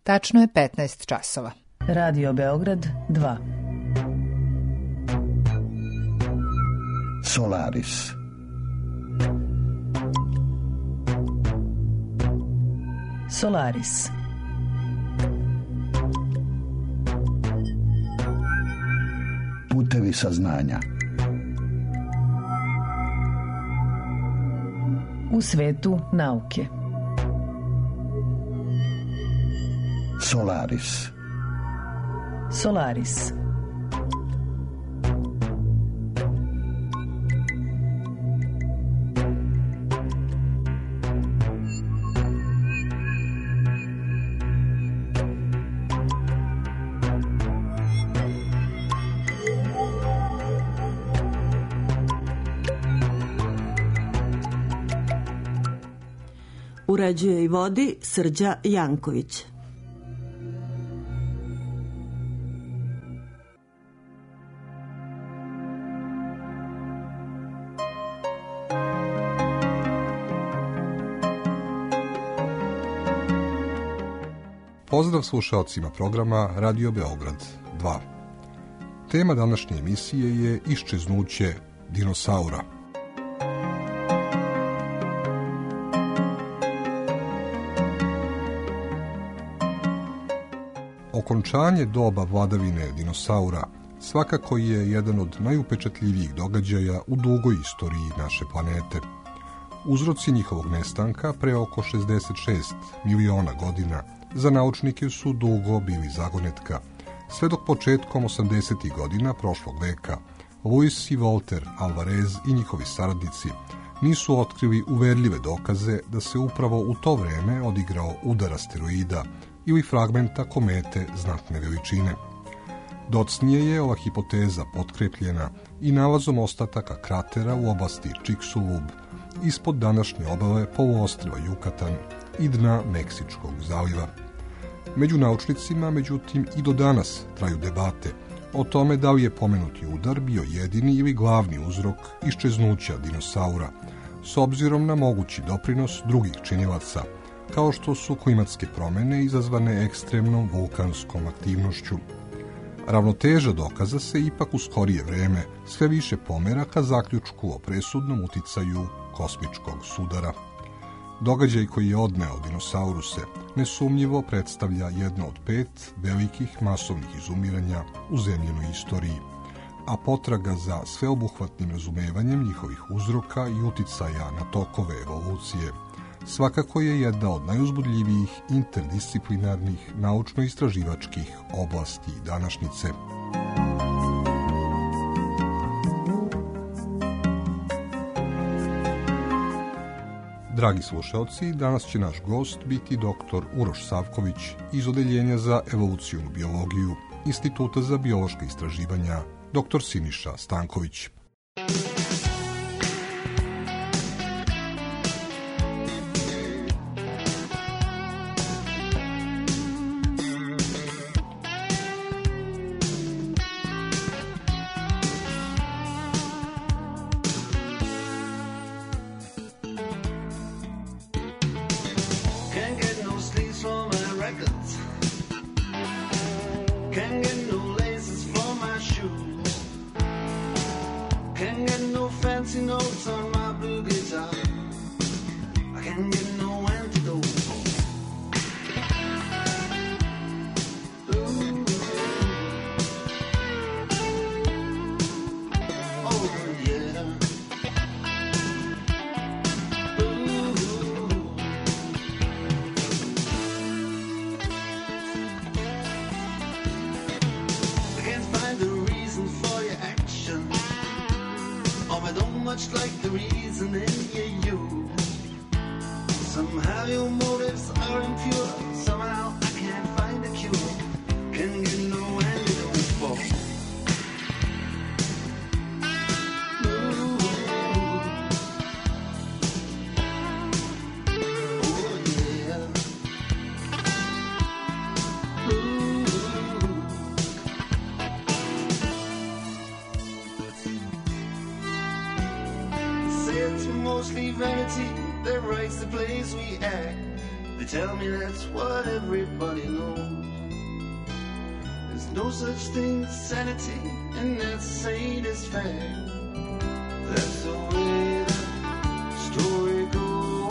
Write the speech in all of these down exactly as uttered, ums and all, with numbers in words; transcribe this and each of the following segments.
Tačno je petnaest časova. Radio Beograd dva. Solaris. Solaris. Putevi saznanja. U svetu nauke. Solaris. Solaris. Uređuje i vodi Srđa Janković. Pozdrav slušaocima programa Radio Beograd dva. Tema današnje emisije je iščeznuće dinosaura. Okončanje doba vladavine dinosaura svakako je jedan od najupečatljivijih događaja u dugoj istoriji naše planete. Uzroci njihovog nestanka pre oko šezdeset šest miliona godina za naučnike su dugo bili zagonetka, sve dok početkom osamdesetih godina prošlog veka Louis i Walter Alvarez i njihovi saradnici nisu otkrili uverljive dokaze da se upravo u to vreme odigrao udar asteroida ili fragmenta komete znatne veličine. Docnije je ova hipoteza potkrepljena i nalazom ostataka kratera u oblasti Chicxulub ispod današnje obale poluostrva Jukatan i dna Meksičkog zaliva. Među naučnicima, međutim, i do danas traju debate o tome da li je pomenuti udar bio jedini ili glavni uzrok iščeznuća dinosaura, s obzirom na mogući doprinos drugih činilaca, kao što su klimatske promjene izazvane ekstremnom vulkanskom aktivnošću. Ravnoteža dokaza se ipak u skorije vreme sve više pomera ka zaključku o presudnom uticaju kosmičkog sudara. Događaj koji je odneo dinosauruse nesumnjivo predstavlja jedno od pet velikih masovnih izumiranja u zemljenoj istoriji, a potraga za sveobuhvatnim razumevanjem njihovih uzroka i uticaja na tokove evolucije svakako je jedna od najuzbudljivijih interdisciplinarnih naučno-istraživačkih oblasti današnjice. Dragi slušalci, danas će naš gost biti doktor Uroš Savković iz Odeljenja za evolucijnu biologiju Instituta za biološka istraživanja doktor Siniša Stanković. Mostly vanity that writes the plays we act. They tell me that's what everybody knows. no such thing as sanity, and that saying is fact. That's the way the story goes.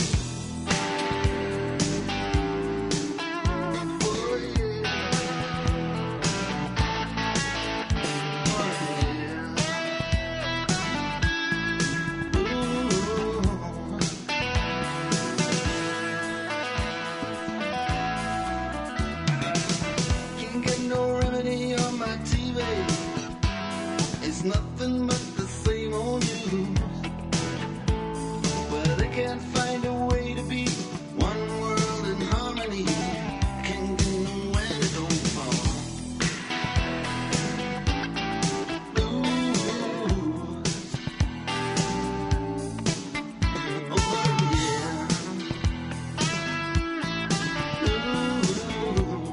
Oh yeah. Oh yeah. Ooh. Can't get no remedy on my T V. It's nothing but the same old news. Well, they can't find a way to be one world in harmony. Can't get nowhere to go for. Ooh. Oh yeah. Ooh.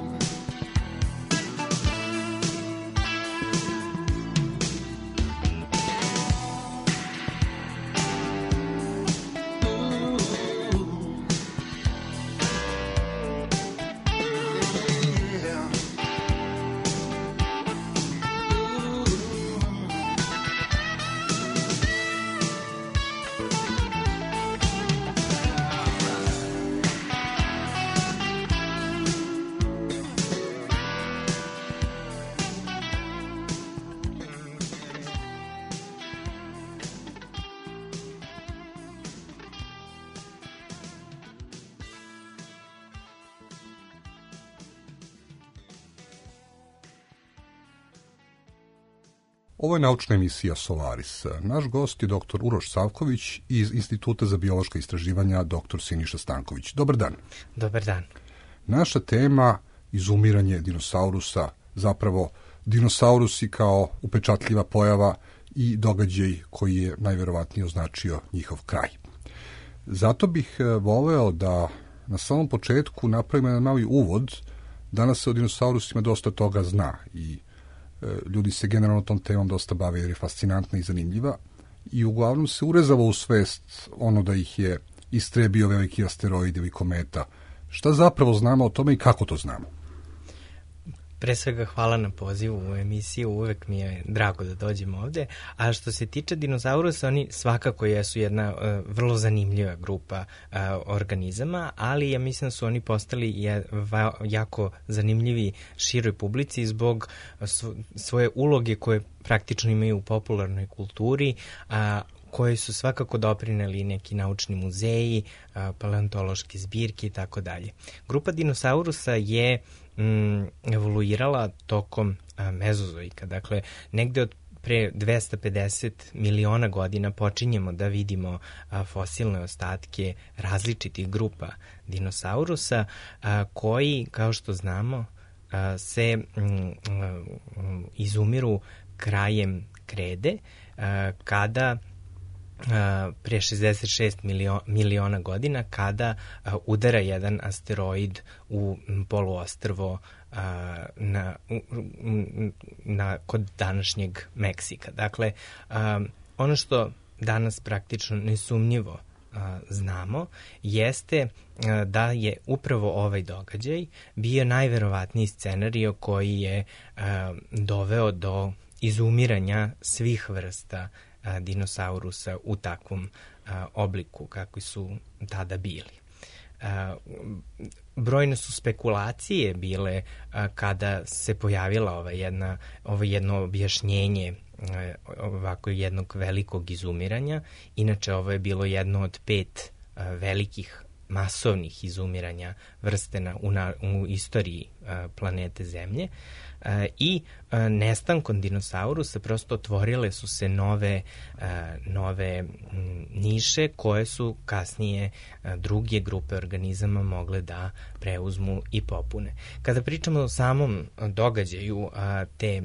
Ovo je naučna emisija Solaris. Naš gost je doktor Uroš Savković iz Instituta za biološka istraživanja doktor Siniša Stanković. Dobar dan. Dobar dan. Naša tema izumiranje dinosaurusa, zapravo dinosaurusi kao upečatljiva pojava i događaj koji je najverovatnije označio njihov kraj. Zato bih voleo da na samom početku napravimo jedan mali uvod. Danas se o dinosaurusima dosta toga zna i ljudi se generalno tom temom dosta bave jer je fascinantna i zanimljiva i uglavnom se urezalo u svest ono da ih je istrebio veliki asteroid ili kometa. Šta zapravo znamo o tome i kako to znamo? Pre svega hvala na pozivu u emisiju, uvek mi je drago da dođem ovde. A što se tiče dinosaurusa, oni svakako jesu jedna uh, vrlo zanimljiva grupa uh, organizama, ali ja mislim da su oni postali je, va, jako zanimljivi široj publici zbog svo, svoje uloge koje praktično imaju u popularnoj kulturi, a uh, koji su svakako doprineli neki naučni muzeji, paleontološke zbirke i tako dalje. Grupa dinosaurusa je mm, evoluirala tokom a, mezozoika, dakle negde od pre dvesta pedeset miliona godina počinjemo da vidimo a, fosilne ostatke različitih grupa dinosaurusa a, koji, kao što znamo, a, se mm, a, izumiru krajem krede a, kada Uh, pre šezdeset šest milio, miliona godina kada uh, udara jedan asteroid u poluostrvo uh, na, na, kod današnjeg Meksika. Dakle, um, ono što danas praktično nesumnjivo uh, znamo jeste uh, da je upravo ovaj događaj bio najverovatniji scenario koji je uh, doveo do izumiranja svih vrsta a, dinosaurusa u takvom a, obliku kakvi su tada bili. A, brojne su spekulacije bile a, kada se pojavila ova jedna, ovo jedno objašnjenje a, ovako jednog velikog izumiranja. Inače, ovo je bilo jedno od pet a, velikih masovnih izumiranja vrste na, u, na, u istoriji a, planete Zemlje. Uh, i uh, nestankom dinosaurusa prosto otvorile su se nove, uh, nove m, niše koje su kasnije uh, druge grupe organizama mogle da preuzmu i popune. Kada pričamo o samom događaju uh, te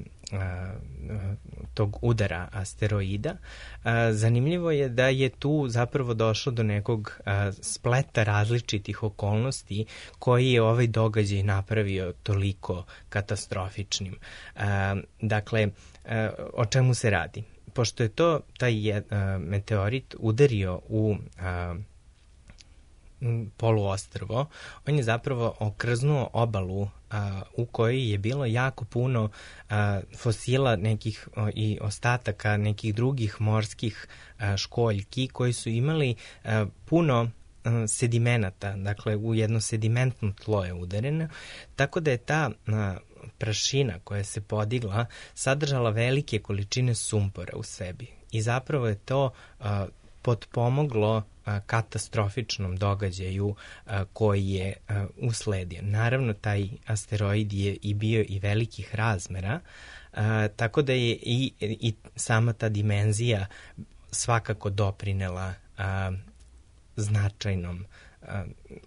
tog udara asteroida, zanimljivo je da je tu zapravo došlo do nekog spleta različitih okolnosti koji je ovaj događaj napravio toliko katastrofičnim. Dakle, o čemu se radi? Pošto je to taj meteorit udario u poluostrvo, on je zapravo okrznuo obalu a, u kojoj je bilo jako puno a, fosila nekih a, i ostataka nekih drugih morskih a, školjki koji su imali a, puno a, sedimenata, dakle u jedno sedimentno tlo je udareno, tako da je ta a, prašina koja se podigla sadržala velike količine sumpora u sebi i zapravo je to a, potpomoglo a, katastrofičnom događaju a, koji je a, usledio. Naravno, taj asteroid je i bio i velikih razmera, a, tako da je i, i sama ta dimenzija svakako doprinela a, značajnom a,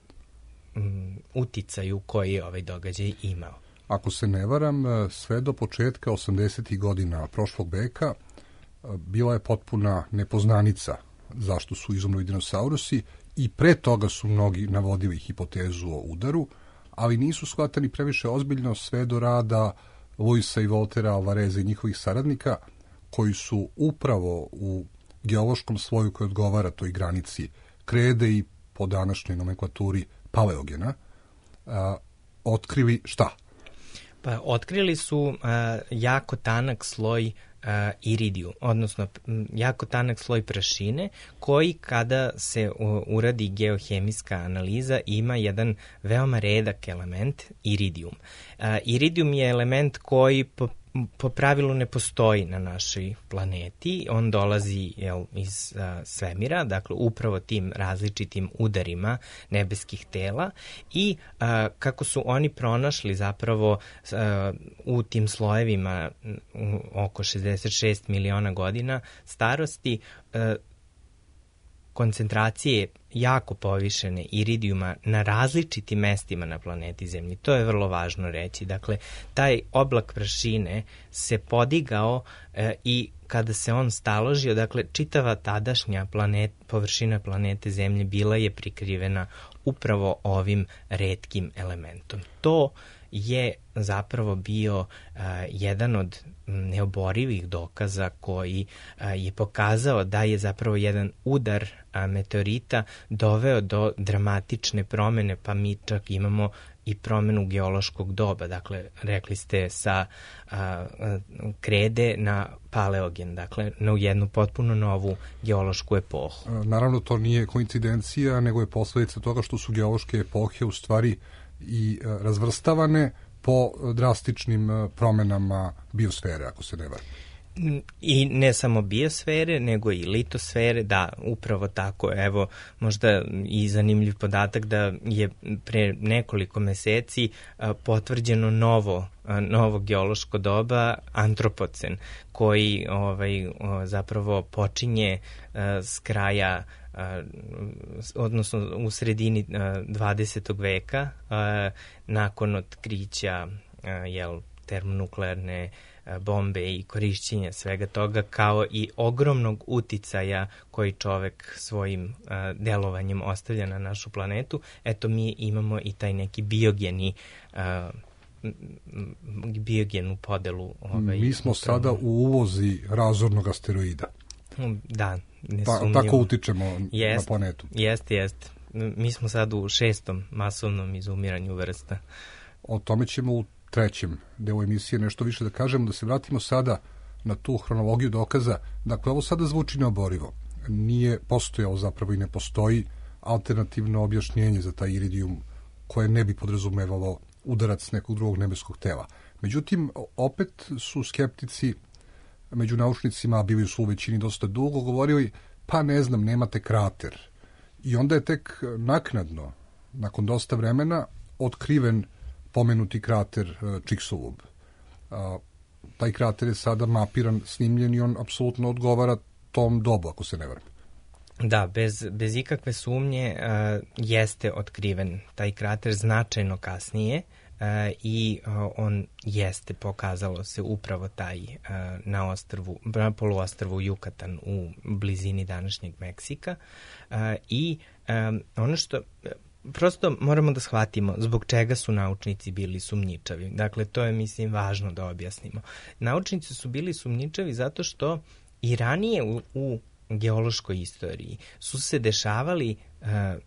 m, uticaju koji je ovaj događaj imao. Ako se ne varam, sve do početka osamdesetih godina prošlog veka bila je potpuna nepoznanica zašto su izumrli dinosaurusi i pre toga su mnogi navodili hipotezu o udaru, ali nisu shvatani previše ozbiljno sve do rada Luisa i Voltera Alvareza i njihovih saradnika, koji su upravo u geološkom sloju koji odgovara toj granici krede i po današnjoj nomenklaturi paleogena, a, otkrili šta? Pa otkrili su a, jako tanak sloj a, iridiju, odnosno m, jako tanak sloj prašine koji kada se u, uradi geohemijska analiza ima jedan veoma redak element iridijum. A, iridijum je element koji po po pravilu ne postoji na našoj planeti. On dolazi jel, iz a, svemira, dakle upravo tim različitim udarima nebeskih tela i a, kako su oni pronašli zapravo a, u tim slojevima u, oko šezdeset šest miliona godina starosti a, koncentracije jako povišene iridijuma na različitim mestima na planeti Zemlji. To je vrlo važno reći. Dakle, taj oblak prašine se podigao e, i kada se on staložio, dakle, čitava tadašnja planet, površina planete Zemlje bila je prikrivena upravo ovim retkim elementom. To je zapravo bio uh, jedan od neoborivih dokaza koji uh, je pokazao da je zapravo jedan udar uh, meteorita doveo do dramatične promene, pa mi čak imamo i promenu geološkog doba. Dakle, rekli ste sa uh, krede na paleogen, dakle, na jednu potpuno novu geološku epohu. Naravno, to nije koincidencija, nego je posledica toga što su geološke epohe u stvari i razvrstavane po drastičnim promenama biosfere, ako se ne varam. I ne samo biosfere, nego i litosfere, da, upravo tako. Evo, možda i zanimljiv podatak da je pre nekoliko meseci a, potvrđeno novo, a, novo geološko doba, antropocen, koji ovaj, o, zapravo počinje a, s kraja a, odnosno u sredini a, dvadesetog veka, a, nakon otkrića a, jel, termonuklearne bombe i korišćenja svega toga, kao i ogromnog uticaja koji čovek svojim uh, delovanjem ostavlja na našu planetu. Eto, mi imamo i taj neki biogeni uh, biogenu podelu. Ovaj, mi smo upravo sada u uvozi razornog asteroida. Da, nesumnjivo. Ta, tako utičemo jest, na planetu. Jeste, jeste. Mi smo sad u šestom masovnom izumiranju vrsta. O tome ćemo u trećem delu emisije nešto više da kažemo, da se vratimo sada na tu hronologiju dokaza. Dakle, ovo sada zvuči neoborivo. Nije postojalo, zapravo i ne postoji alternativno objašnjenje za taj iridijum koje ne bi podrazumevalo udarac nekog drugog nebeskog tela. Međutim, opet su skeptici među naučnicima, a bili su u većini dosta dugo, govorili, pa ne znam, nemate krater. I onda je tek naknadno, nakon dosta vremena, otkriven pomenuti krater Chicxulub. Taj krater je sada mapiran, snimljen i on apsolutno odgovara tom dobu, ako se ne varam. Da, bez, bez ikakve sumnje uh, jeste otkriven taj krater značajno kasnije uh, i uh, on jeste, pokazalo se, upravo taj uh, na ostrvu, na poluostrvu Jukatan u blizini današnjeg Meksika uh, i um, ono što prosto moramo da shvatimo zbog čega su naučnici bili sumnjičavi. Dakle, to je, mislim, važno da objasnimo. Naučnici su bili sumnjičavi zato što i ranije u, u geološkoj istoriji su se dešavali uh,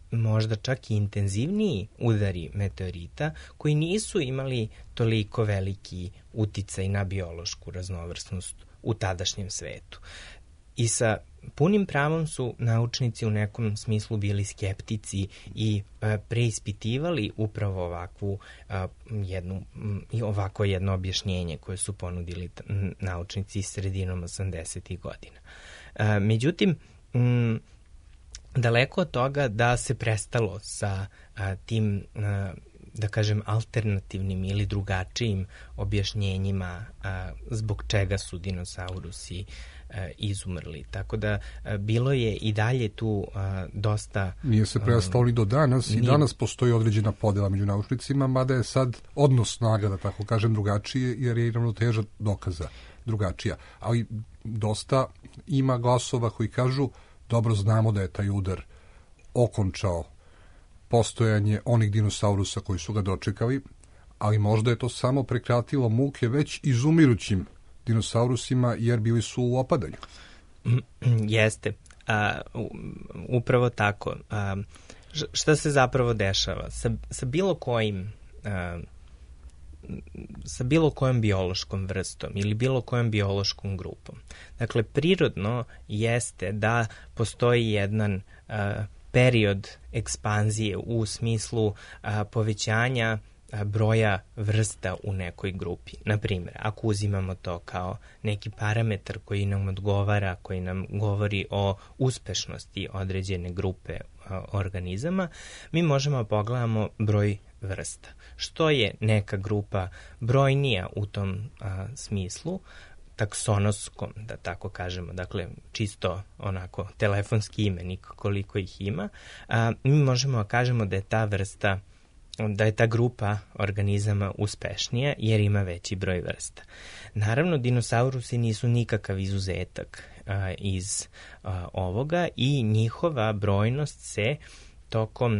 možda čak i intenzivniji udari meteorita koji nisu imali toliko veliki uticaj na biološku raznovrsnost u tadašnjem svetu. I sa punim pravom su naučnici u nekom smislu bili skeptici i a, preispitivali upravo ovakvu a, jednu, i ovako jedno objašnjenje koje su ponudili t, naučnici sredinom osamdesetih godina. A, međutim, m, daleko od toga da se prestalo sa a, tim, a, da kažem, alternativnim ili drugačijim objašnjenjima a, zbog čega su dinosaurusi a, izumrli. Tako da a, bilo je i dalje tu a, dosta... Nije se prestalo ni do danas i danas postoji određena podela među naučnicima, mada je sad odnos snaga, da tako kažem, drugačije, jer je i ravnoteža dokaza drugačija. Ali dosta ima glasova koji kažu dobro znamo da je taj udar okončao postojanje onih dinosaurusa koji su ga dočekali, ali možda je to samo prekratilo muke već izumirućim dinosaurusima jer bili su u opadanju. Jeste. A, upravo tako. A, šta se zapravo dešava? Sa, sa bilo kojim a, sa bilo kojom biološkom vrstom ili bilo kojom biološkom grupom. Dakle, prirodno jeste da postoji jedan a, period ekspanzije u smislu a, povećanja a, broja vrsta u nekoj grupi. Naprimjer, ako uzimamo to kao neki parametar koji nam odgovara, koji nam govori o uspešnosti određene grupe a, organizama, mi možemo pogledamo broj vrsta. Što je neka grupa brojnija u tom a, smislu, taksonoskom, da tako kažemo, dakle, čisto onako telefonski imenik koliko ih ima, a, mi možemo da kažemo da je ta vrsta, da je ta grupa organizama uspešnija jer ima veći broj vrsta. Naravno, dinosaurusi nisu nikakav izuzetak a, iz a, ovoga i njihova brojnost se tokom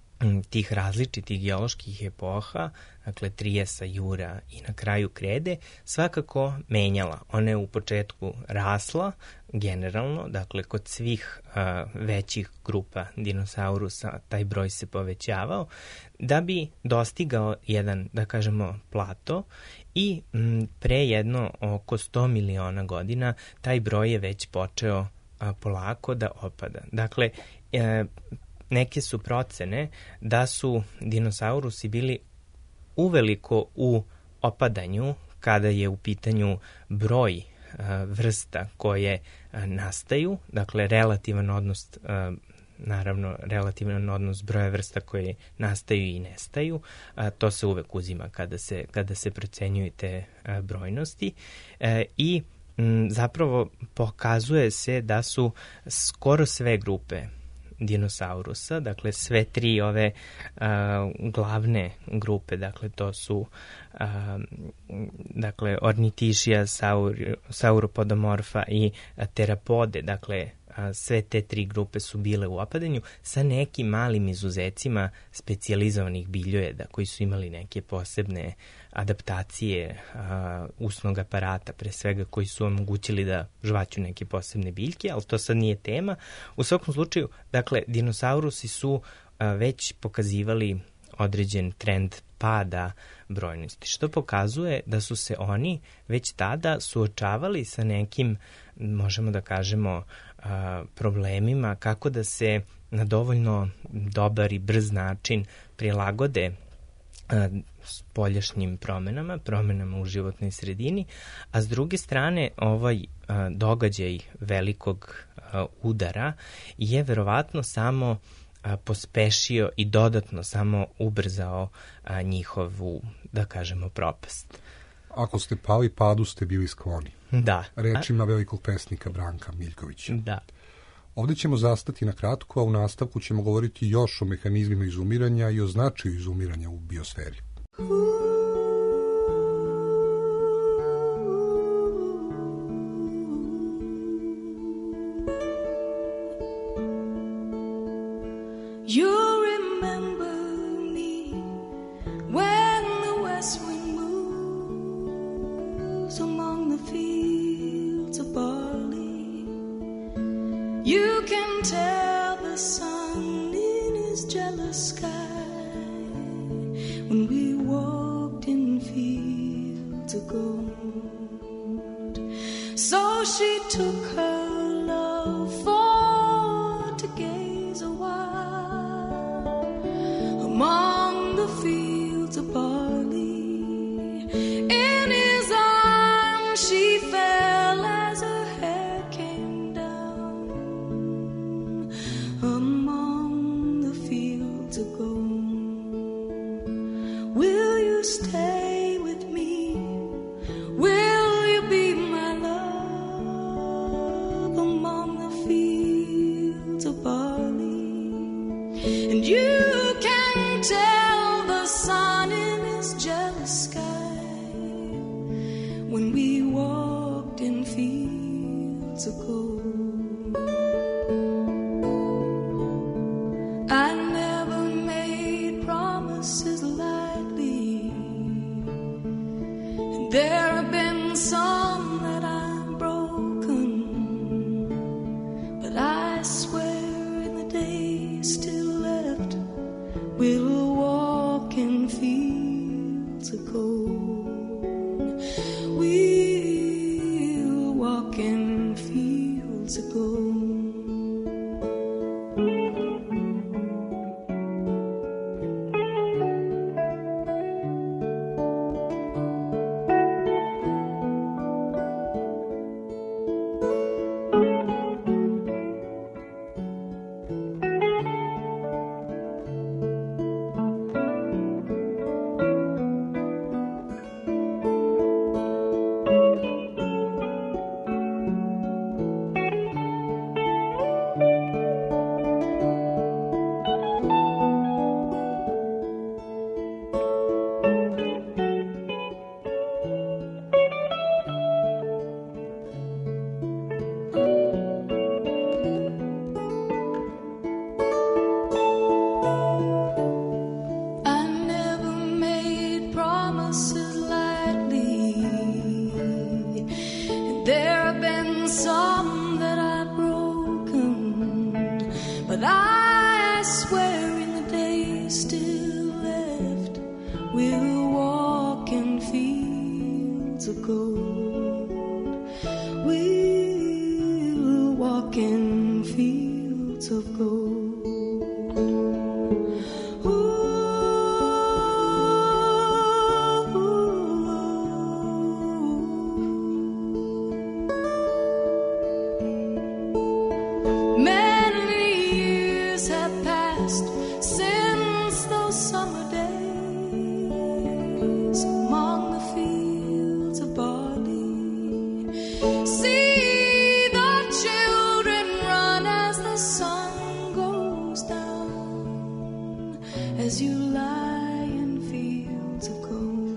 tih različitih geoloških epoha, dakle Trijesa, Jura i na kraju Krede, svakako menjala. Ona je u početku rasla generalno, dakle kod svih a, većih grupa dinosaurusa taj broj se povećavao, da bi dostigao jedan, da kažemo, plato i m, pre jedno oko sto miliona godina taj broj je već počeo a, polako da opada. Dakle, e, neke su procene da su dinosaurusi bili uveliko u opadanju kada je u pitanju broj a, vrsta koje a, nastaju, dakle relativan odnos, a, naravno relativan odnos broja vrsta koje nastaju i nestaju, a, to se uvek uzima kada se, kada se procenjuju te a, brojnosti e, i m, zapravo pokazuje se da su skoro sve grupe dinosaurusa, dakle sve tri ove a, glavne grupe, dakle to su a, dakle ornitišija, saur, sauropodomorfa i a, terapode, dakle a, sve te tri grupe su bile u opadanju sa nekim malim izuzecima specijalizovanih biljojeda koji su imali neke posebne adaptacije a, usnog aparata, pre svega koji su omogućili da žvaću neke posebne biljke, ali to sad nije tema. U svakom slučaju, dakle, dinosaurusi su a, već pokazivali određen trend pada brojnosti, što pokazuje da su se oni već tada suočavali sa nekim, možemo da kažemo, a, problemima kako da se na dovoljno dobar i brz način prilagode spoljašnjim promenama, promenama u životnoj sredini, a s druge strane ovaj a, događaj velikog a, udara je verovatno samo a, pospešio i dodatno samo ubrzao a, njihovu, da kažemo, propast. Ako ste pali padu, ste bili skloni. Da. Rečima velikog pesnika Branka Miljkovića. Da. Ovdje ćemo zastati na kratko, a u nastavku ćemo govoriti još o mehanizmima izumiranja i o značaju izumiranja u biosferi. You remember me when the west wind moves among the fields of barley. You can tell the sun in his of gold. So she took her love for to gaze a while among the fields of barley. In his arms she fell as her hair came down among the fields of gold. Will you stay with me? Will you be my love among the fields of barley? And you can tell the sun in his jealous sky when we walked in fields of gold. I never made promises lightly, and there have been some that I've broken, but I swear in the days still left we'll walk in fields of gold. We'll walk in fields of gold. I never made promises lightly, and there have been some that I've broken, but I swear in the days still left we'll walk in fields of gold. We'll walk in fields of gold. Many years have passed since those summer days among the fields of barley. See the children run as the sun goes down, as you lie in fields of gold.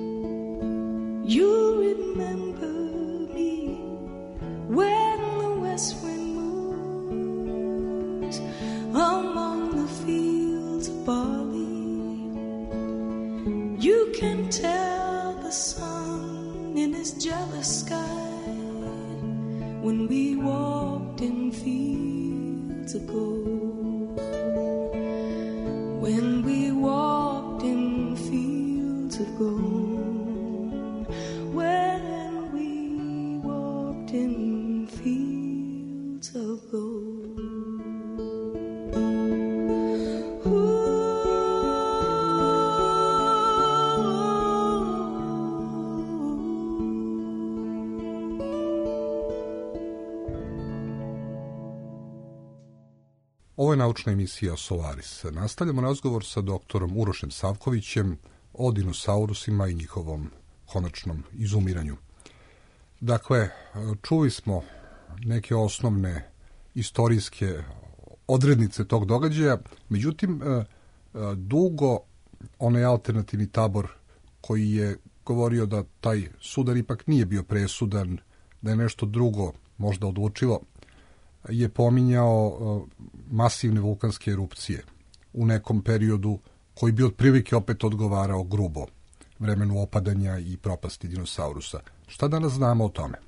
You remember me when the west wind moves among the fields of barley. You can tell the sun in his jealous sky when we walked in fields of gold. When we walked in fields of gold. When we walked in fields of gold. Ovo je naučna emisija Solaris. Nastavljamo razgovor sa doktorom Urošem Savkovićem o dinosaurusima i njihovom konačnom izumiranju. Dakle, čuli smo neke osnovne istorijske odrednice tog događaja, međutim, dugo onaj alternativni tabor koji je govorio da taj sudar ipak nije bio presudan, da je nešto drugo možda odlučilo, je pominjao masivne vulkanske erupcije u nekom periodu koji bi otprilike opet odgovarao grubo vremenu opadanja i propasti dinosaurusa. Šta danas znamo o tome?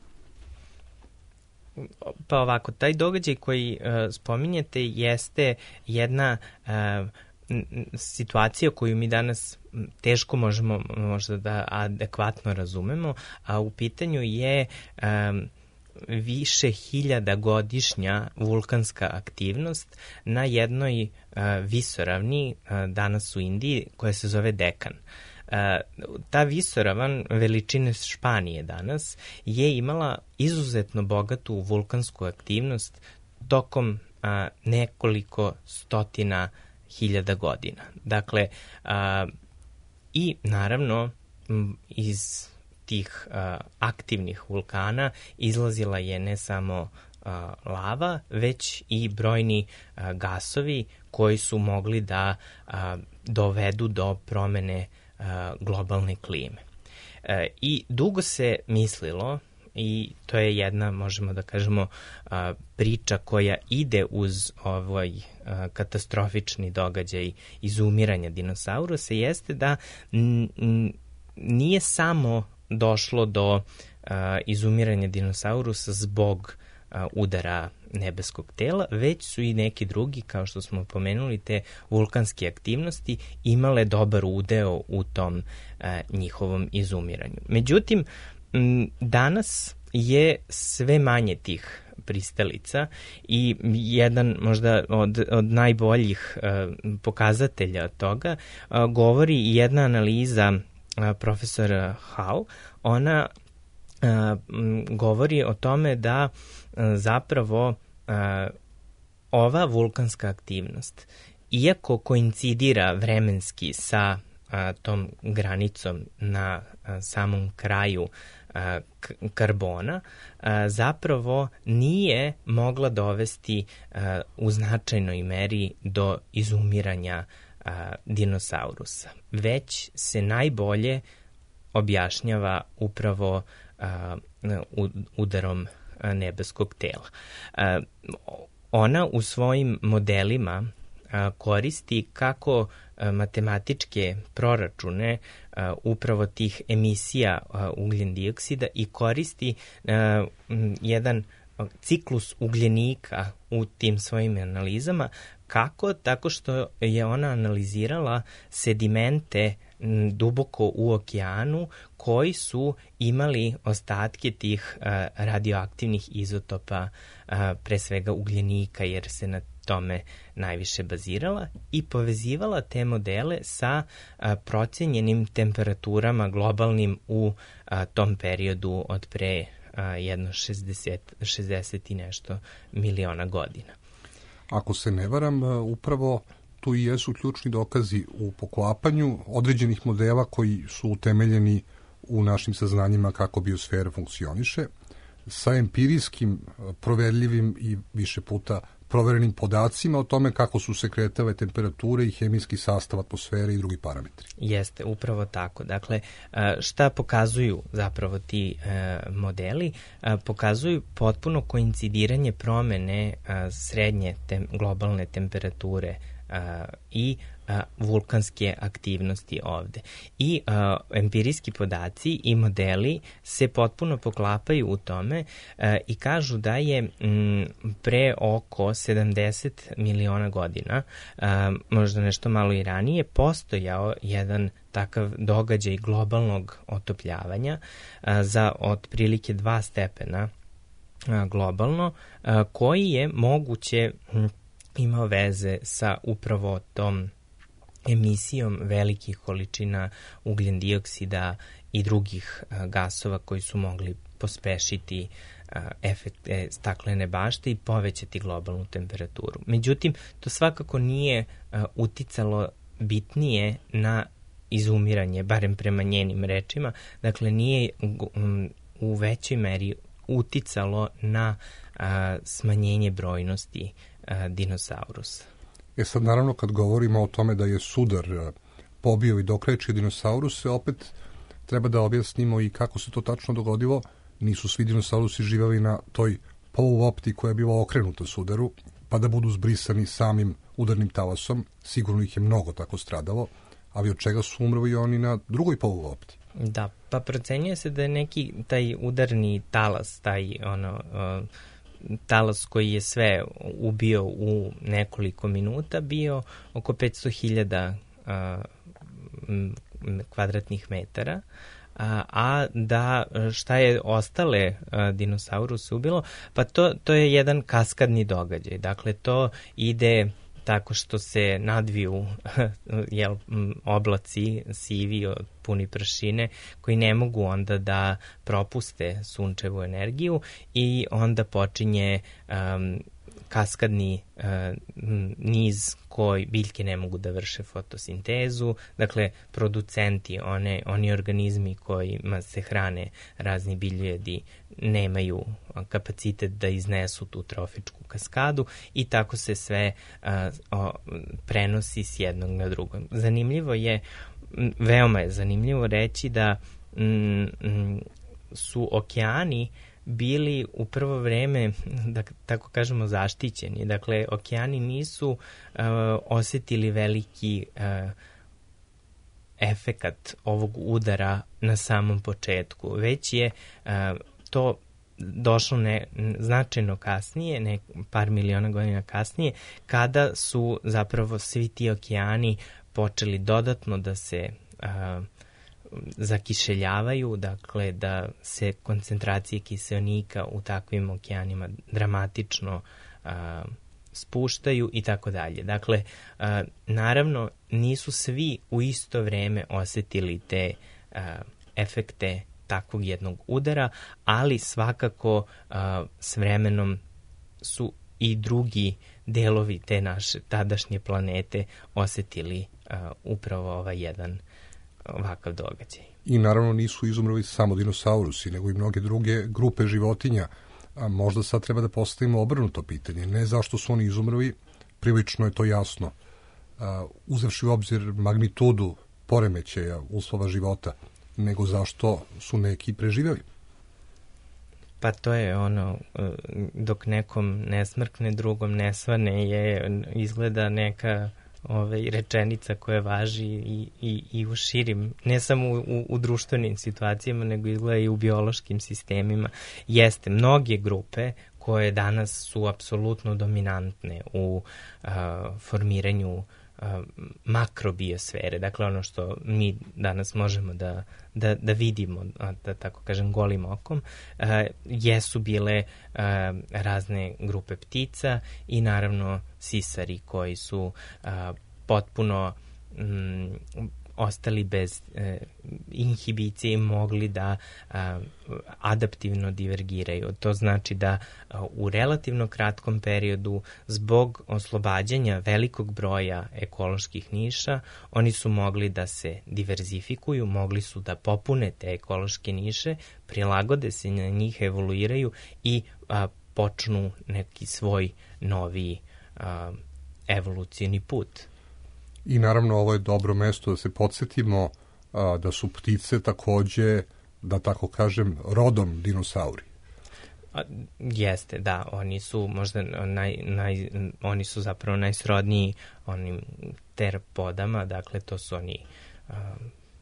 Pa ovako, taj događaj koji uh, spominjete jeste jedna uh, situacija koju mi danas teško možemo možda da adekvatno razumemo, a u pitanju je um, više hiljada godišnja vulkanska aktivnost na jednoj uh, visoravni uh, danas u Indiji koja se zove Dekan. Uh, ta visoravan veličine Španije danas je imala izuzetno bogatu vulkansku aktivnost tokom uh, nekoliko stotina hiljada godina. Dakle, uh, i naravno iz tih uh, aktivnih vulkana izlazila je ne samo uh, lava, već i brojni uh, gasovi koji su mogli da uh, dovedu do promene uh, globalne klime. Uh, I dugo se mislilo, i to je jedna, možemo da kažemo, uh, priča koja ide uz ovaj uh, katastrofični događaj izumiranja dinosaurusa, jeste da n- n- nije samo došlo do uh, izumiranja dinosaurusa zbog uh, udara nebeskog tela, već su i neki drugi, kao što smo pomenuli, te vulkanske aktivnosti imale dobar udeo u tom uh, njihovom izumiranju. Međutim, m, danas je sve manje tih pristalica i jedan možda od, od najboljih uh, pokazatelja toga uh, govori jedna analiza profesora Hall. Ona a, m, govori o tome da a, zapravo a, ova vulkanska aktivnost, iako koincidira vremenski sa a, tom granicom na a, samom kraju a, k- karbona, a, zapravo nije mogla dovesti a, u značajnoj meri do izumiranja a, dinosaurusa, već se najbolje objašnjava upravo a, udarom a, nebeskog tela. A, ona u svojim modelima a, koristi kako a, matematičke proračune a, upravo tih emisija a, ugljen dioksida i koristi a, m, jedan ciklus ugljenika u tim svojim analizama. Kako? Tako što je ona analizirala sedimente m, duboko u okeanu koji su imali ostatke tih a, radioaktivnih izotopa, a, pre svega ugljenika, jer se na tome najviše bazirala, i povezivala te modele sa a, procenjenim temperaturama globalnim u a, tom periodu od pre a, jedno šezdeset, šezdeset i nešto miliona godina. Ako se ne varam, upravo tu i jesu ključni dokazi u poklapanju određenih modela koji su utemeljeni u našim saznanjima kako biosfera funkcioniše, sa empirijskim, proverljivim i više puta proverenim podacima o tome kako su se kretale temperature i hemijski sastav atmosfere i drugi parametri. Jeste, upravo tako. Dakle, šta pokazuju zapravo ti modeli? Pokazuju potpuno koincidiranje promene srednje tem, globalne temperature i a, vulkanske aktivnosti ovde. I a, empirijski podaci i modeli se potpuno poklapaju u tome a, i kažu da je m, pre oko sedamdeset miliona godina, a, možda nešto malo i ranije, postojao jedan takav događaj globalnog otopljavanja a, za otprilike dva stepena a, globalno, a, koji je moguće m, imao veze sa upravo tom emisijom velikih količina ugljen dioksida i drugih a, gasova koji su mogli pospešiti a, efekte staklene bašte i povećati globalnu temperaturu. Međutim, to svakako nije a, uticalo bitnije na izumiranje, barem prema njenim rečima, dakle nije um, u većoj meri uticalo na a, smanjenje brojnosti dinosaurusa. E sad, naravno, kad govorimo o tome da je sudar pobio i dokrečio dinosauruse, opet treba da objasnimo i kako se to tačno dogodilo. Nisu svi dinosaurusi živali na toj polulopti koja je bila okrenuta sudaru, pa da budu zbrisani samim udarnim talasom. Sigurno ih je mnogo tako stradalo, ali od čega su umrli oni na drugoj polulopti? Da, pa procenjuje se da je neki taj udarni talas, taj ono... Uh, talas koji je sve ubio u nekoliko minuta bio oko petsto hiljada kvadratnih metara, a, a da šta je ostale a, dinosauruse ubilo, pa to, to je jedan kaskadni događaj. Dakle, to ide tako što se nadviju jel, oblaci sivi od puni prašine koji ne mogu onda da propuste sunčevu energiju i onda počinje um, kaskadni uh, niz koji biljke ne mogu da vrše fotosintezu, dakle producenti, one, oni organizmi kojima se hrane razni biljojedi nemaju kapacitet da iznesu tu trofičku kaskadu i tako se sve uh, o, prenosi s jednog na drugo. Zanimljivo je, veoma je zanimljivo reći da mm, mm, su okeani bili u prvo vreme, da tako kažemo, zaštićeni. Dakle, okeani nisu uh, osetili veliki uh, efekat ovog udara na samom početku, već je uh, to došlo ne, značajno kasnije, ne, par miliona godina kasnije, kada su zapravo svi ti okeani počeli dodatno da se uh, zakišeljavaju, dakle da se koncentracije kiseonika u takvim okeanima dramatično a, spuštaju i tako dalje. Dakle, a, naravno nisu svi u isto vreme osetili te a, efekte takvog jednog udara, ali svakako a, s vremenom su i drugi delovi te naše tadašnje planete osetili a, upravo ovaj jedan ovakav događaj. I naravno nisu izumrli samo dinosaurusi, nego i mnoge druge grupe životinja. A možda sad treba da postavimo obrnuto pitanje. Ne zašto su oni izumrli, prilično je to jasno. A, uzevši u obzir magnitudu poremećaja uslova života, nego zašto su neki preživjeli. Pa to je ono, dok nekom ne smrkne, drugom ne svane, je izgleda neka Ove, rečenica koja važi i, i, i u širim, ne samo u, u društvenim situacijama, nego izgleda i u biološkim sistemima. Jeste, mnoge grupe koje danas su apsolutno dominantne u a, formiranju a, makrobiosfere, dakle ono što mi danas možemo da, da, da vidimo, da tako kažem, golim okom, a, jesu bile a, razne grupe ptica i naravno sisari koji su a, potpuno m, ostali bez e, inhibicije i mogli da a, adaptivno divergiraju. To znači da a, u relativno kratkom periodu, zbog oslobađanja velikog broja ekoloških niša, oni su mogli da se diverzifikuju, mogli su da popune te ekološke niše, prilagode se na njih, evoluiraju i a, počnu neki svoj novi a, evolucijni put. I naravno ovo je dobro mesto da se podsjetimo a, da su ptice takođe, da tako kažem, rodom dinosauri. A, jeste, da, oni su možda naj, naj, oni su zapravo najsrodniji onim terapodama, dakle to su oni a,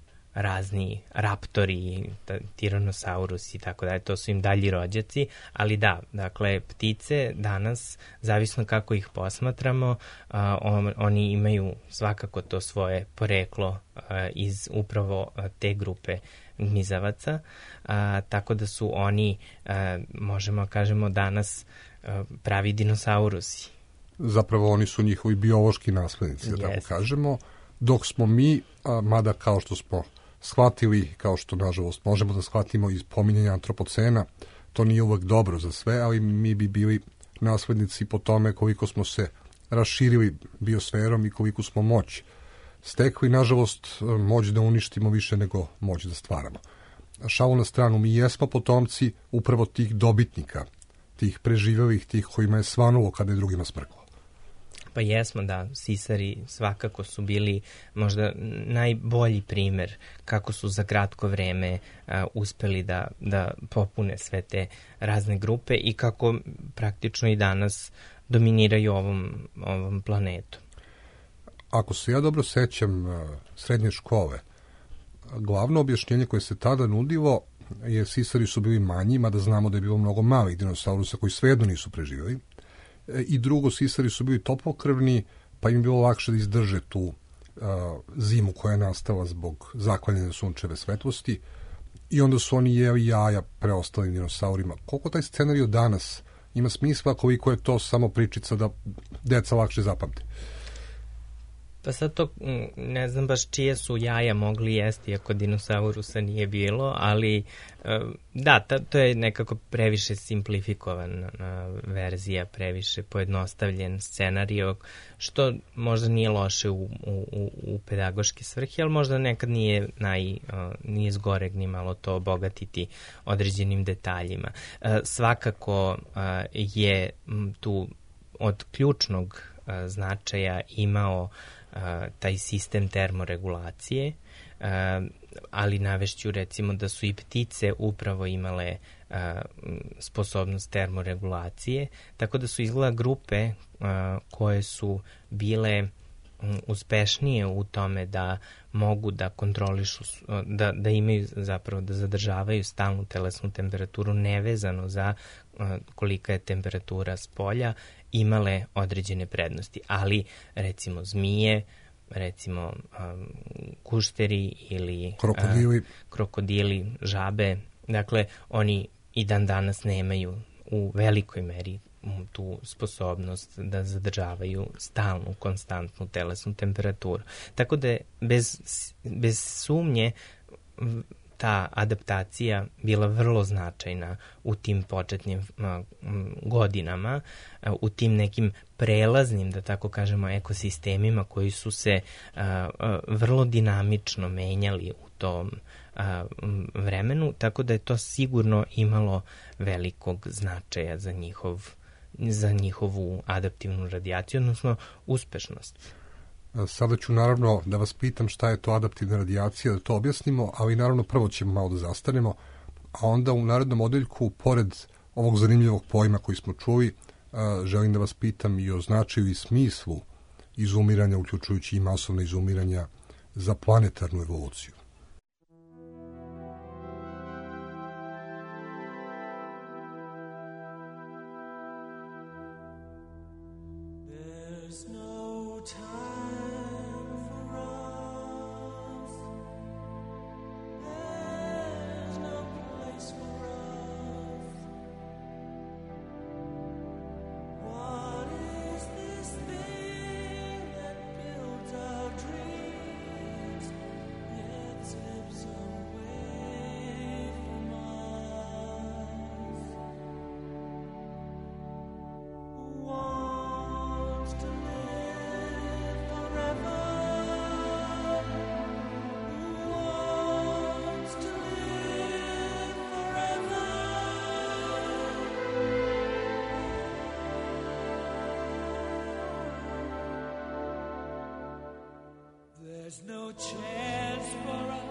razni raptori, tiranosaurus i tako dalje, to su im dalji rođaci, ali da, dakle, ptice danas, zavisno kako ih posmatramo, a, on, oni imaju svakako to svoje poreklo a, iz upravo a, te grupe gmizavaca, a, tako da su oni, a, možemo kažemo danas, a, pravi dinosaurusi. Zapravo oni su njihovi biološki naslednici, da tako kažemo, dok smo mi, a, mada kao što smo shvatili, kao što nažalost možemo da shvatimo iz pominjanja antropocena, to nije uvek dobro za sve, ali mi bi bili naslednici po tome koliko smo se raširili biosferom i koliko smo moć stekli, nažalost moć da uništimo više nego moć da stvaramo. Šalu na stranu, mi jesmo potomci upravo tih dobitnika, tih preživjelih, tih kojima je svanulo kada je drugima smrklo. Pa jesmo, da, sisari svakako su bili možda najbolji primer kako su za kratko vreme a, uspeli da, da popune sve te razne grupe i kako praktično i danas dominiraju ovom, ovom planetu. Ako se ja dobro sećam srednje škole, glavno objašnjenje koje se tada nudilo jer sisari su bili manji, mada znamo da je bilo mnogo malih dinosaurusa koji svejedno nisu preživjeli. E, I drugo, sisari su bili toplokrvni, pa im je bilo lakše da izdrže tu uh, zimu koja je nastala zbog zakvaljene sunčeve svetlosti, i onda su oni jeli jaja preostalim dinosaurima. Koliko taj scenario danas ima smisla, koliko je to samo pričica da deca lakše zapamte? Pa sad to, ne znam baš čije su jaja mogli jesti ako dinosaurusa nije bilo, ali da, to je nekako previše simplifikovana verzija, previše pojednostavljen scenario, što možda nije loše u, u, u pedagoške svrhe, ali možda nekad nije, naj, nije zgoreg ni malo to obogatiti određenim detaljima. Svakako je tu od ključnog značaja imao taj sistem termoregulacije, ali navešću recimo da su i ptice upravo imale sposobnost termoregulacije, tako da su izgleda grupe koje su bile uspešnije u tome da mogu da kontrolišu, da, da imaju zapravo, da zadržavaju stalnu telesnu temperaturu nevezano za kolika je temperatura s polja, imale određene prednosti. Ali recimo zmije, recimo um, kušteri ili krokodili. Uh, krokodili, žabe, dakle oni i dan danas nemaju u velikoj meri tu sposobnost da zadržavaju stalnu, konstantnu telesnu temperaturu. Tako da je bez, bez sumnje ta adaptacija bila vrlo značajna u tim početnim godinama, u tim nekim prelaznim, da tako kažemo, ekosistemima koji su se vrlo dinamično menjali u tom vremenu, tako da je to sigurno imalo velikog značaja za njihov za njihovu adaptivnu radijaciju, odnosno uspešnost. Sada ću naravno da vas pitam šta je to adaptivna radijacija, da to objasnimo, ali naravno prvo ćemo malo da zastanemo, a onda u narednom odeljku, pored ovog zanimljivog pojma koji smo čuli, želim da vas pitam i o značaju i smislu izumiranja, uključujući i masovne izumiranja za planetarnu evoluciju. There's no chance for us.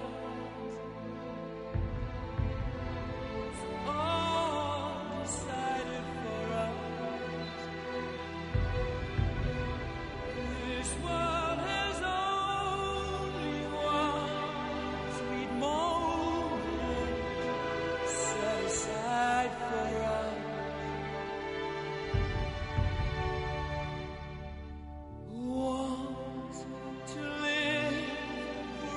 It's all decided for us. This world has only one sweet moment set aside for us. Want to live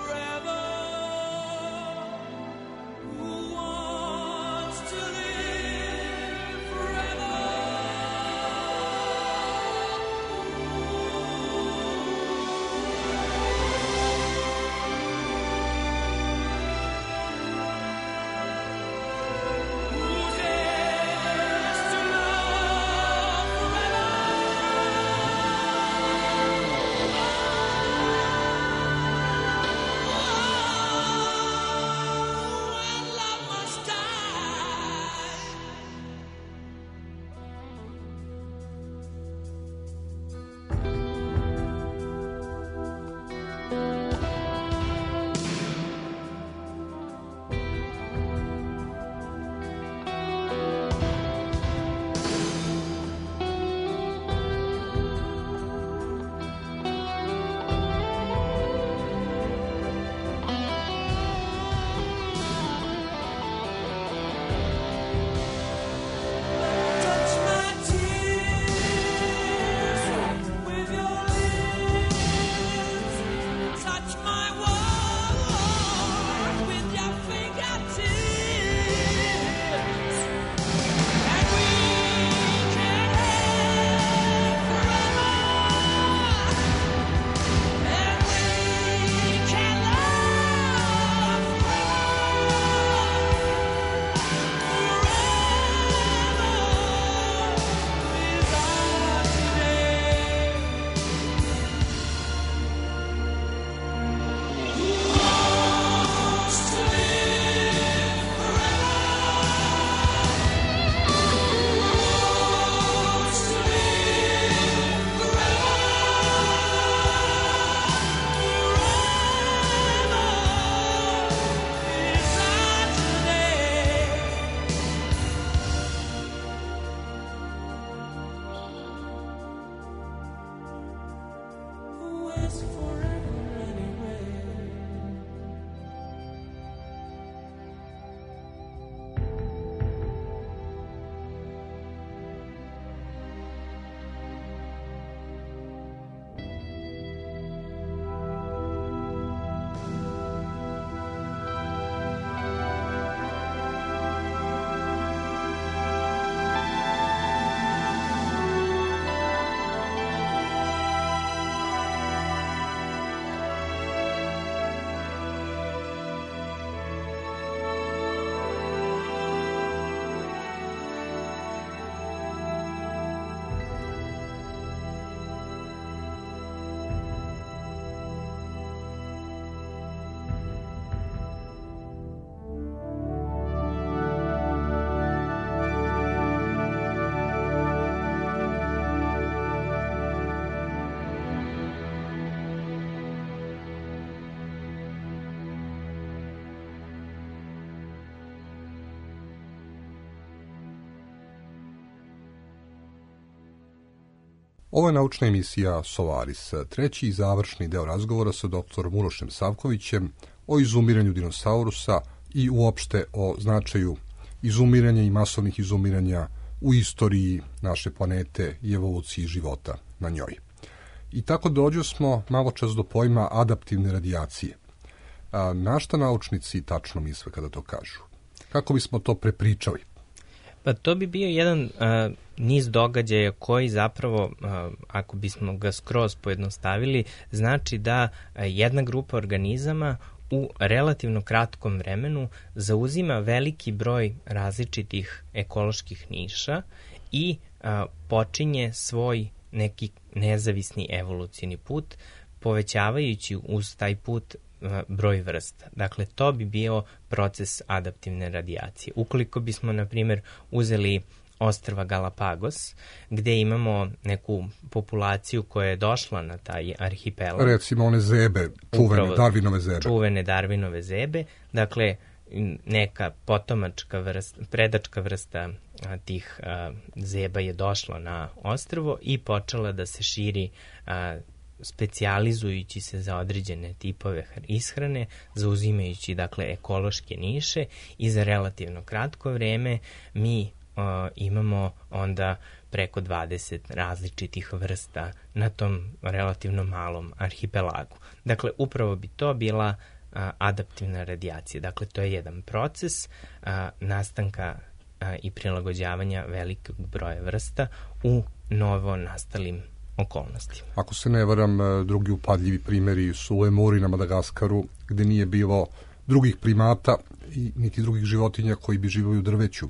Ovo je naučna emisija Solaris, treći i završni deo razgovora sa doktorom Urošem Savkovićem o izumiranju dinosaurusa i uopšte o značaju izumiranja i masovnih izumiranja u istoriji naše planete i evoluciji života na njoj. I tako dođu smo malo čas do pojma adaptivne radijacije. A, na šta naučnici tačno misle kada to kažu? Kako bismo to prepričali? Pa to bi bio jedan uh, niz događaja koji zapravo, uh, ako bismo ga skroz pojednostavili, znači da uh, jedna grupa organizama u relativno kratkom vremenu zauzima veliki broj različitih ekoloških niša i a, počinje svoj neki nezavisni evolucijni put, povećavajući uz taj put a, broj vrsta. Dakle, to bi bio proces adaptivne radijacije. Ukoliko bismo, na primjer, uzeli ostrva Galapagos, gde imamo neku populaciju koja je došla na taj arhipelag. Recimo one zebe, čuvene Upravo, Darwinove zebe. Čuvene Darwinove zebe. Dakle, neka potomačka vrsta, predačka vrsta a, tih a, zeba je došla na ostrvo i počela da se širi a, specijalizujući se za određene tipove ishrane, zauzimajući, dakle, ekološke niše i za relativno kratko vreme mi Uh, imamo onda preko dvadeset različitih vrsta na tom relativno malom arhipelagu. Dakle, upravo bi to bila uh, adaptivna radijacija. Dakle, to je jedan proces uh, nastanka uh, i prilagođavanja velikog broja vrsta u novo nastalim okolnostima. Ako se ne varam, drugi upadljivi primjeri su u Lemuri na Madagaskaru, gde nije bilo drugih primata i niti drugih životinja koji bi živjeli u drveću.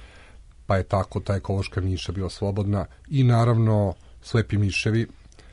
Pa je tako ta ekološka niša bila slobodna i naravno slepi miševi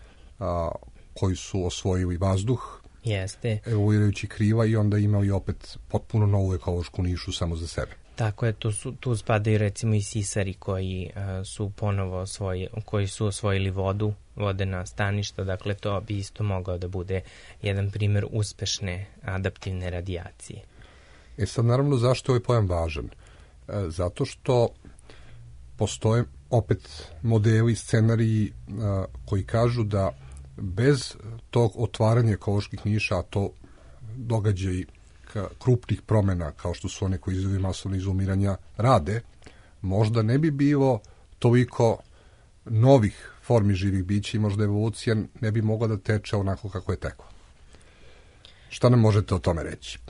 a, koji su osvojili vazduh, Jeste. evoluirajući kriva i onda imali opet potpuno novu ekološku nišu samo za sebe. Tako je, tu, su, tu spadaju recimo i sisari koji a, su ponovo osvoji, koji su osvojili vodu, vodena staništa, dakle to bi isto mogao da bude jedan primjer uspešne adaptivne radijacije. E sad naravno zašto je ovaj pojam važan? E, zato što postoje opet modeli, scenariji a, koji kažu da bez tog otvaranja ekoloških niša, a to događaj krupnih promjena kao što su one koji izazivaju masovne izumiranja rade, možda ne bi bilo toliko novih formi živih bića i možda evolucija ne bi mogla da teče onako kako je tekla. Šta nam možete o tome reći?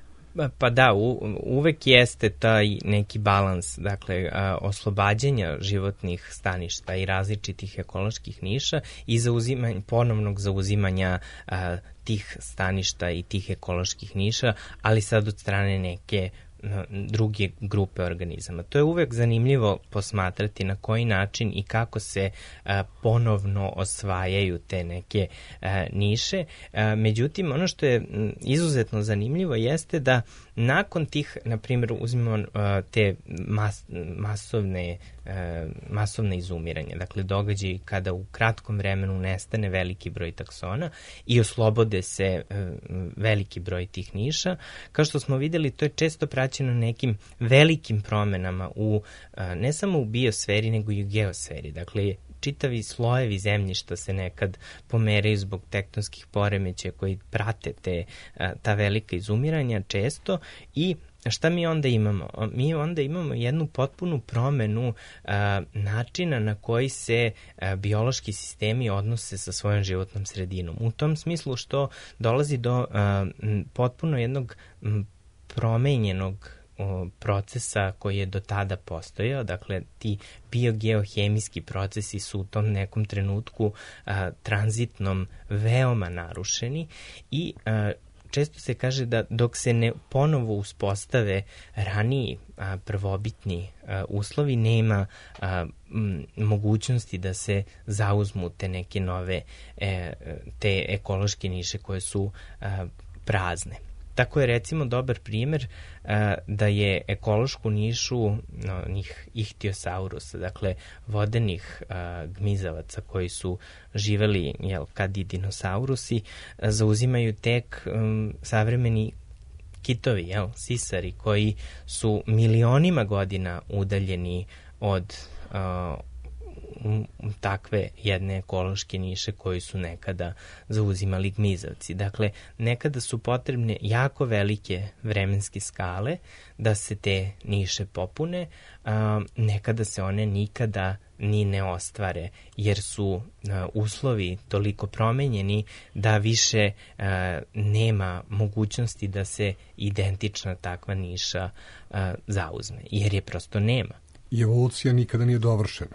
Pa da, u, uvek jeste taj neki balans, dakle, a, oslobađanja životnih staništa i različitih ekoloških niša i zauzimanja, ponovnog zauzimanja a, tih staništa i tih ekoloških niša, ali sad od strane neke druge grupe organizama. To je uvek zanimljivo posmatrati na koji način i kako se a, ponovno osvajaju te neke a, niše. A, međutim, ono što je m, izuzetno zanimljivo jeste da nakon tih, na primjer, uzmimo a, te mas, masovne, a, masovne izumiranja, dakle događaji kada u kratkom vremenu nestane veliki broj taksona i oslobode se a, veliki broj tih niša, kao što smo videli, to je često praćeno nekim velikim promenama u, ne samo u biosferi, nego i u geosferi. Dakle, čitavi slojevi zemljišta se nekad pomeraju zbog tektonskih poremećaja koji prate te, ta velika izumiranja često i šta mi onda imamo? Mi onda imamo jednu potpunu promenu a, načina na koji se a, biološki sistemi odnose sa svojom životnom sredinom. U tom smislu što dolazi do a, m, potpuno jednog m, promenjenog o, procesa koji je do tada postojao, dakle ti biogeohemijski procesi su u tom nekom trenutku a, tranzitnom veoma narušeni i a, često se kaže da dok se ne ponovo uspostave raniji a, prvobitni a, uslovi, nema a, m, mogućnosti da se zauzmu te neke nove e, te ekološke niše koje su a, prazne. Tako je recimo dobar primjer a, da je ekološku nišu no, njih ihtiosaurusa, dakle vodenih a, gmizavaca koji su živeli jel, kad i dinosaurusi, a, zauzimaju tek um, savremeni kitovi, jel, sisari, koji su milionima godina udaljeni od a, u takve jedne ekološke niše koji su nekada zauzimali gmizavci. Dakle, nekada su potrebne jako velike vremenske skale da se te niše popune, a, nekada se one nikada ni ne ostvare, jer su a, uslovi toliko promenjeni da više a, nema mogućnosti da se identična takva niša a, zauzme, jer je prosto nema. I evolucija nikada nije dovršena.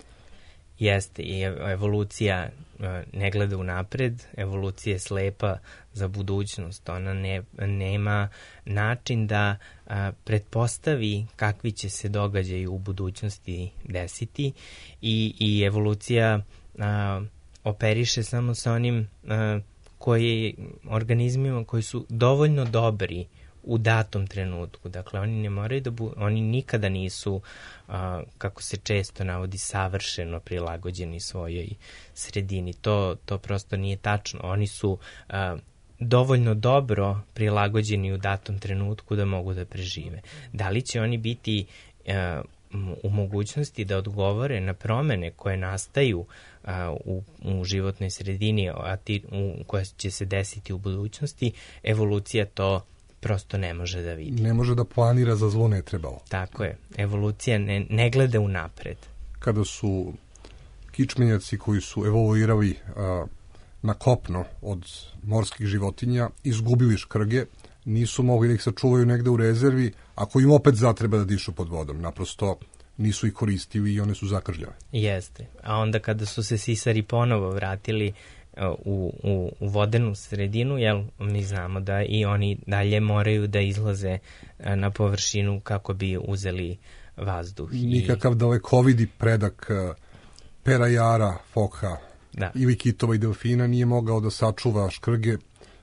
Jeste, i evolucija ne gleda unapred, evolucija je slepa za budućnost, ona ne, nema način da a, pretpostavi kakvi će se događaji u budućnosti desiti i, i evolucija a, operiše samo sa onim a, koji, organizmima koji su dovoljno dobri u datom trenutku. Dakle, oni ne moraju da bu, oni nikada nisu, a, kako se često navodi, savršeno prilagođeni svojoj sredini. To, to prosto nije tačno. Oni su a, dovoljno dobro prilagođeni u datom trenutku da mogu da prežive. Da li će oni biti a, u mogućnosti da odgovore na promene koje nastaju a, u, u životnoj sredini, a ti, u, koje će se desiti u budućnosti, evolucija to prosto ne može da vidi. Ne može da planira, za zlo ne trebalo. Tako je. Evolucija ne, ne gleda unapred. Kada su kičmenjaci koji su evoluirali a, na kopno od morskih životinja izgubili škrge, nisu mogli da ih sačuvaju negde u rezervi, ako im opet zatreba da dišu pod vodom. Naprosto nisu ih koristili i one su zakržljave. Jeste. A onda kada su se sisari ponovo vratili U, u, u vodenu sredinu, jel, mi znamo da i oni dalje moraju da izlaze na površinu kako bi uzeli vazduh. Nikakav dalekovidi predak pera jara, foka da. ili kitova i delfina nije mogao da sačuva škrge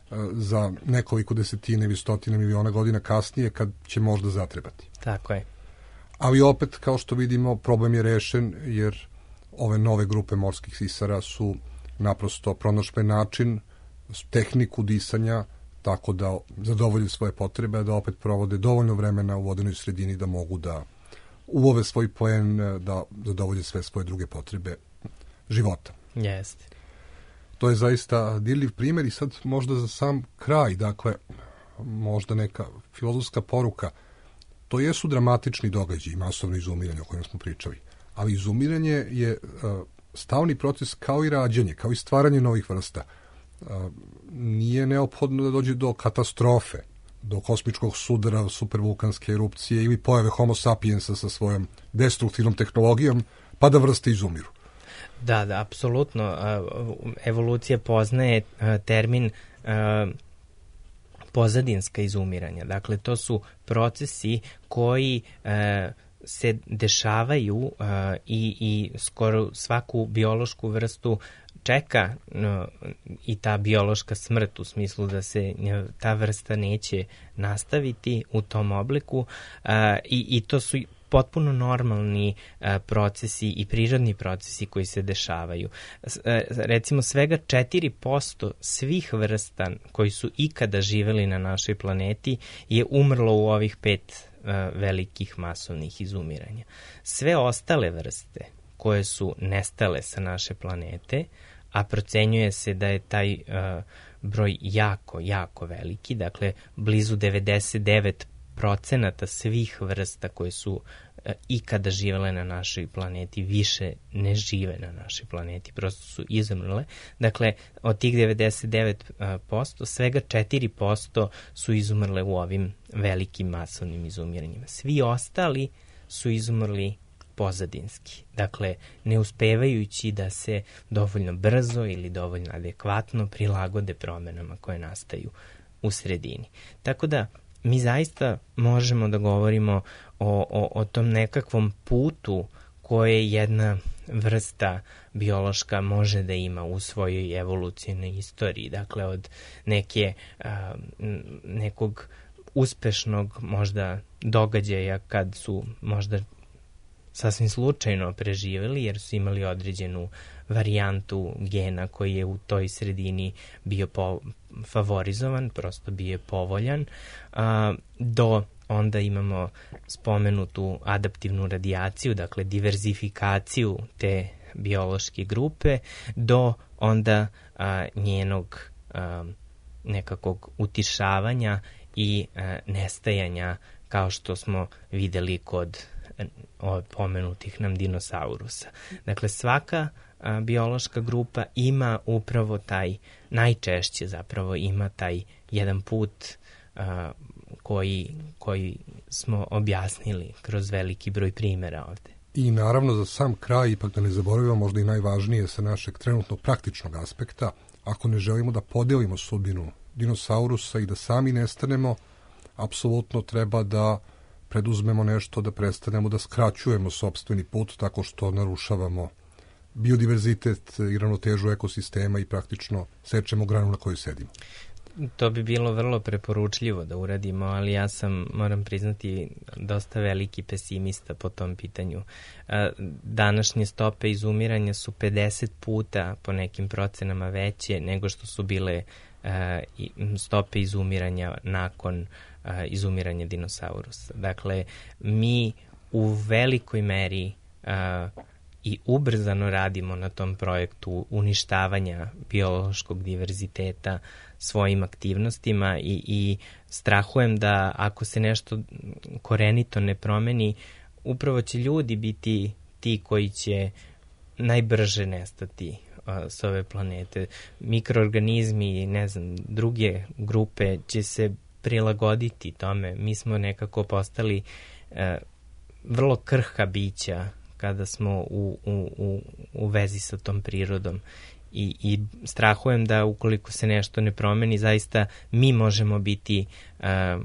za nekoliko desetine ili stotine miliona godina kasnije kad će možda zatrebati. Tako je. Ali opet, kao što vidimo, problem je rešen jer ove nove grupe morskih sisara su naprosto pronašle način, tehniku disanja, tako da zadovolje svoje potrebe, da opet provode dovoljno vremena u vodenoj sredini da mogu da ulove svoj plen, da zadovolje sve svoje druge potrebe života. Jeste. To je zaista dirljiv primjer i sad možda za sam kraj, dakle, možda neka filozofska poruka. To jesu dramatični događaji, masovno izumiranje o kojem smo pričali, ali izumiranje je uh, stavni proces kao i rađanje, kao i stvaranje novih vrsta. Nije neophodno da dođe do katastrofe, do kosmičkog sudara, supervulkanske erupcije ili pojave homo sapiensa sa svojom destruktivnom tehnologijom, pa da vrste izumiru. Da, da, apsolutno. Evolucija poznaje termin pozadinska izumiranja. Dakle, to su procesi koji se dešavaju uh, i, i skoro svaku biološku vrstu čeka uh, i ta biološka smrt u smislu da se uh, ta vrsta neće nastaviti u tom obliku uh, i, i to su potpuno normalni uh, procesi i prirodni procesi koji se dešavaju. S, uh, recimo svega četiri posto svih vrsta koji su ikada živeli na našoj planeti je umrlo u ovih pet velikih masovnih izumiranja. Sve ostale vrste koje su nestale sa naše planete, a procenjuje se da je taj uh, broj jako, jako veliki, dakle blizu devedeset devet procenata svih vrsta koje su uh, ikada živele na našoj planeti više ne žive na našoj planeti, prosto su izumrle. Dakle, od tih devedeset devet posto svega četiri posto su izumrle u ovim velikim masovnim izumiranjima. Svi ostali su izumrli pozadinski. Dakle, ne uspevajući da se dovoljno brzo ili dovoljno adekvatno prilagode promenama koje nastaju u sredini. Tako da, mi zaista možemo da govorimo o, o, o tom nekakvom putu koje jedna vrsta biološka može da ima u svojoj evolucijnoj istoriji. Dakle, od neke, a, nekog uspešnog možda događaja kad su možda sasvim slučajno preživeli jer su imali određenu varijantu gena koji je u toj sredini bio po, favorizovan, prosto bio je povoljan, a, do onda imamo spomenutu adaptivnu radijaciju, dakle diverzifikaciju te biološke grupe do onda a, njenog a, nekakvog utišavanja i a, nestajanja, kao što smo videli kod a, pomenutih nam dinosaurusa. Dakle, svaka a, biološka grupa ima upravo taj, najčešće zapravo ima taj jedan put a, koji, koji smo objasnili kroz veliki broj primjera ovde. I naravno za sam kraj, ipak da ne zaboravimo, možda i najvažnije sa našeg trenutno praktičnog aspekta, ako ne želimo da podelimo sudbinu dinosaurusa i da sami nestanemo, apsolutno treba da preduzmemo nešto, da prestanemo da skraćujemo sopstveni put tako što narušavamo biodiverzitet i ravnotežu ekosistema i praktično sečemo granu na kojoj sedimo. To bi bilo vrlo preporučljivo da uradimo, ali ja sam, moram priznati, dosta veliki pesimista po tom pitanju. Današnje stope izumiranja su pedeset puta po nekim procenama veće nego što su bile stope izumiranja nakon izumiranja dinosaurusa. Dakle, mi u velikoj meri i ubrzano radimo na tom projektu uništavanja biološkog diverziteta svojim aktivnostima i, i strahujem da ako se nešto korenito ne promeni, upravo će ljudi biti ti koji će najbrže nestati uh, s ove planete. Mikroorganizmi i ne znam, druge grupe će se prilagoditi tome. Mi smo nekako postali uh, vrlo krhka bića kada smo u, u, u, u vezi sa tom prirodom. I, i strahujem da ukoliko se nešto ne promeni, zaista mi možemo biti uh,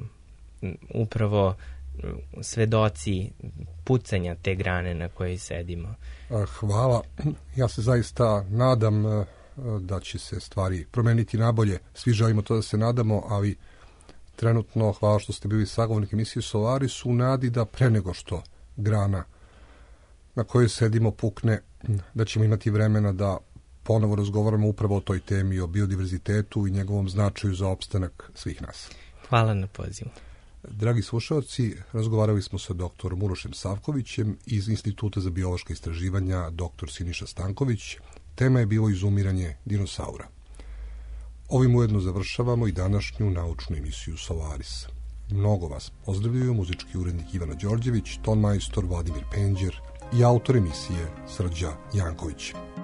upravo svedoci pucanja te grane na kojoj sedimo. Hvala. Ja se zaista nadam uh, da će se stvari promeniti nabolje. Svi želimo to da se nadamo, ali trenutno hvala što ste bili sagovornik emisije Solaris u nadi da pre nego što grana na kojoj sedimo pukne, da ćemo imati vremena da ponovo razgovaramo upravo o toj temi, o biodiverzitetu i njegovom značaju za opstanak svih nas. Hvala na pozivu. Dragi slušalci, razgovarali smo sa doktorom Urošem Savkovićem iz Instituta za biološka istraživanja doktor Siniša Stanković. Tema je bilo izumiranje dinosaura. Ovim ujedno završavamo i današnju naučnu emisiju Solaris. Mnogo vas pozdravljaju muzički urednik Ivana Đorđević, ton majstor Vladimir Penđer i autor emisije Srđa Janković.